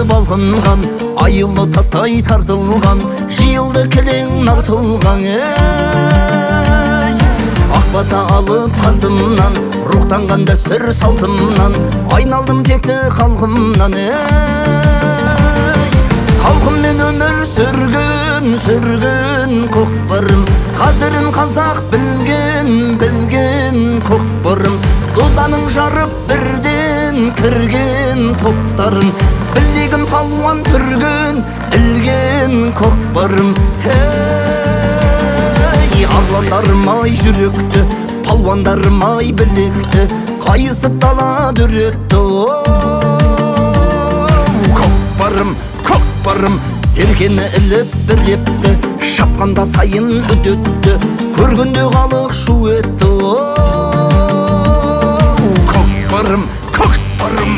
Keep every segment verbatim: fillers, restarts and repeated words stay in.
алынған, айылы тастай тартылған, жиылды кілең нартылған. Ақбата алып қартымнан, рухтанған дәстүр салтымнан, айналдым текті халқымнан. Халқыммен өмір сүргін, сүргін көкбарым, қадірін қазақ білген, білген көкбарым. Доданың жарып бірден кірген топтарын, білегін палуан түрген, ілген көкбарым. Ей, арландарым-ай жүректі, палуандарым-ай білекті, қайысып дала дүретті. Көкбарым, көкбарым, серкені іліп бір епті, шапқанда сайын үдетті, көргенде халық шу етті. Көкбарым, көкбарым.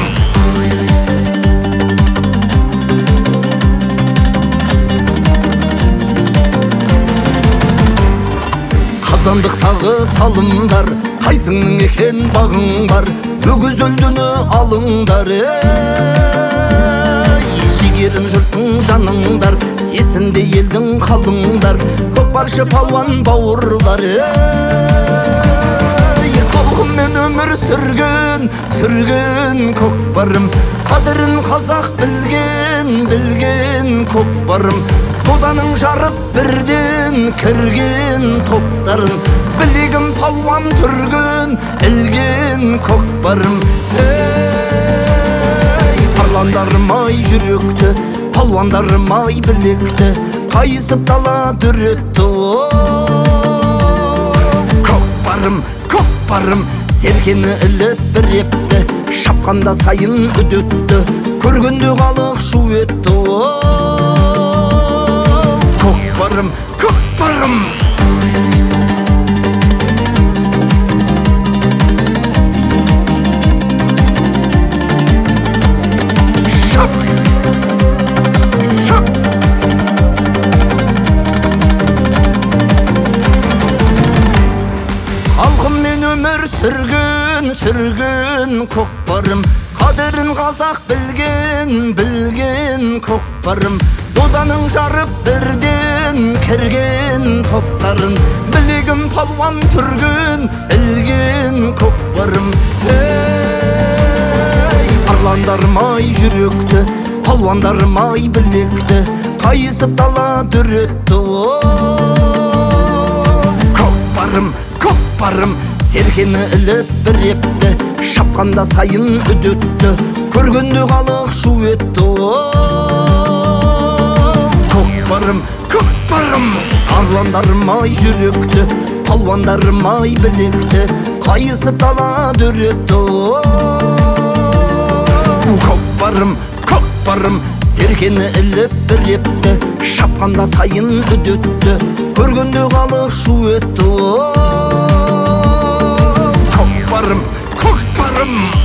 Қазандықтағы салымдар, қайсыңның екен бағың бар, өгіз өлдіні алыңдар. Жігерін жұрттың жаныңдар, есінде елдің қалыңдар, көкбаршы палуан бауырлар. Халқыммен өмір сүрген, сүрген көкбарым, қадірін қазақ білген, білген көкбарым. Доданың жарып бірден кірген топтарын, білегін палуан түрген, ілген көкбарым. Ей, арландарым-ай жүректі, палуандарым-ай білекті, қайысып дала дүретті. Көкбарым, көкбарым, серкені іліп бір епті, шапқанда сайын үдетті, көргенде халық шу етті. Көкбарым, көкбарым. Шап, шап. Халқыммен өмір сүрген, сүрген көкбарым, қадірін қазақ білген, білген көкбарым. Доданың жарып бірден кірген топтарын, білегін палуан түрген, ілген көкбарым. Ей, арландарым-ай жүректі, палуандарым-ай білекті, қайысып дала дүретті. Көкбарым, көкбарым, серкені іліп бір епті, шапқанда сайын үдетті, көргенде халық шу етті. Көкбарым, көкбарым, арландарым-ай жүректі, палуандарым-ай білекті, қайысып дала дүретті. Көкбарым, көкбарым, серкені іліп бір епті, шапқанда сайын үдетті, көргенде халық шу етті. Көкбарым, көкбарым.